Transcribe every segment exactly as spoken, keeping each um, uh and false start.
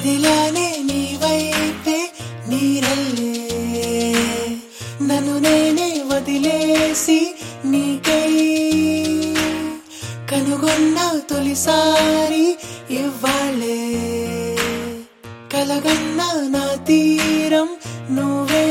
కదిలానే నీ వైపే నీరల్లే నన్ను నేనే వదిలేసి నీకై కనుగొన్న తొలిసారి ఇవ్వాలే కలగన్న నా తీరం నువ్వే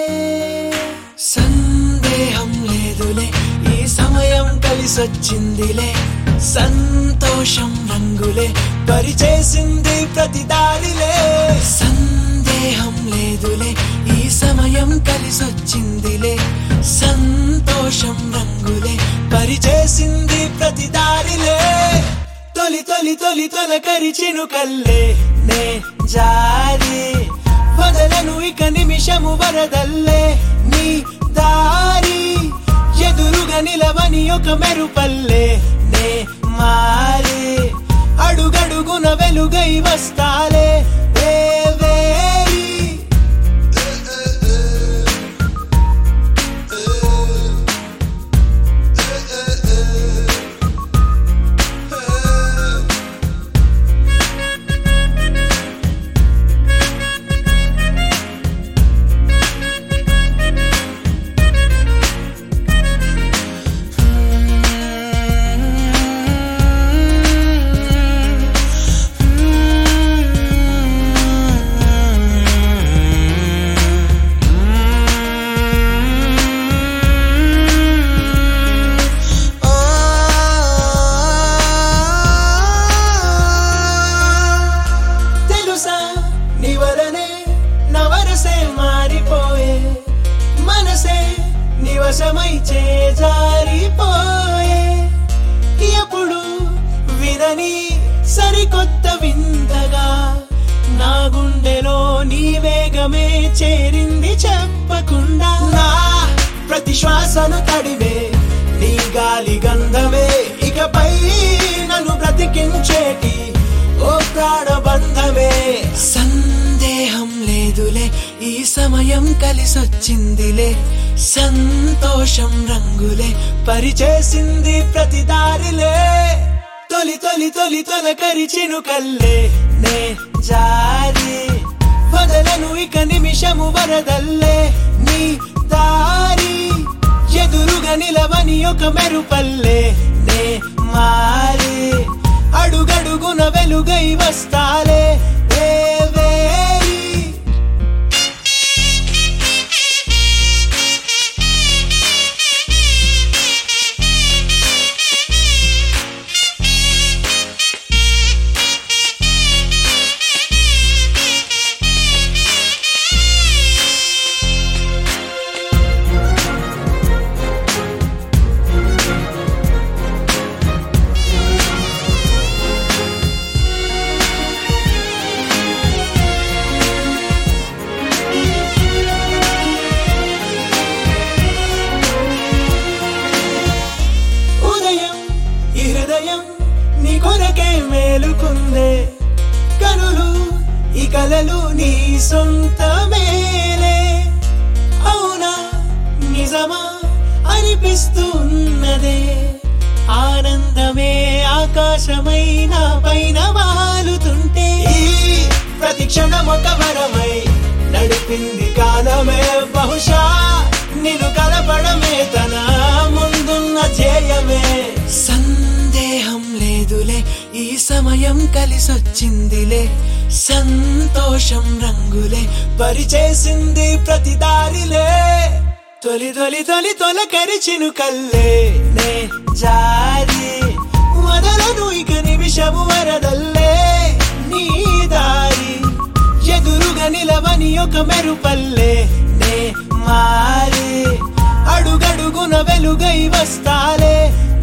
సందేహం లేదులే ఈ సమయం కలిసొచ్చిందిలే సంతోషం రంగులే పరిచేసింది ప్రతి దారిలే సందేహం లేదులే ఈ సమయం కలిసొచ్చిందిలే సంతోషం రంగులే పరిచేసింది ప్రతి దారిలే తొలి తొలి తొలి తొలకరి చినుకల్లే నే జారి వదలను ఇక నిమిషము వరదల్లే నీ దారి ఎదురుగా నిలవని ఒక మెరుపల్లే నే మారి అడుగడుగున వెలుగై వస్తాలే దేవేరి నివసమై చేజారిపోయే ఎప్పుడు వినని సరికొత్త వింతగా నా గుండెలో నీ వేగమే చేరింది చెప్పకుండా నా ప్రతి శ్వాసను తడివే నీ గాలి గంధమే ఇకపై నన్ను బ్రతికించేటి ఓ ప్రాణబంధమే సందేహం లేదులే ఈ సమయం కలిసొచ్చిందిలే సంతోషం రంగులే పరిచేసింది ప్రతి దారిలే తొలి తొలి తొలి తొలకరి చినుకల్లే నే జారి వదలను ఇక నిమిషము వరదల్లే నీ దారి ఎదురుగా నిలవని ఒక మెరుపల్లే నే మారి అడుగడుగున వెలుగై వస్తాలే దేవేరి నీ కొరకే మేలుకుందే కనులు ఈ కలలు నీ సొంతమేలే అవునా నిజమా అనిపిస్తున్నదే ఆనందమే ఆకాశమైన పైన వాలుతుంటే ఈ ప్రతి క్షణం ఒక వరమై నడిపింది కాలమే బహుశా నిన్ను కలపడమే తన ముందున్న ధ్యేయమే సందేహం లేదులే ఈ సమయం కలిసొచ్చిందిలే సంతోషం రంగులే పరిచేసింది ప్రతి దారిలే తొలి తొలి తొలి తొలకరి చినుకల్లే నే జారి వదలను ఇక నిమిషము వరదల్లే నీ దారి ఎదురుగా నిలవని ఒక మెరుపల్లే నే మారి అడుగడుగున వెలుగై వస్తాలే